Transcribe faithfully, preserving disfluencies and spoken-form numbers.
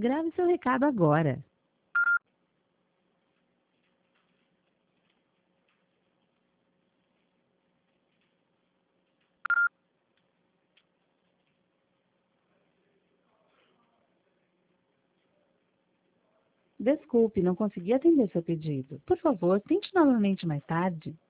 Grave seu recado agora. Desculpe, não consegui atender seu pedido. Por favor, tente novamente mais tarde.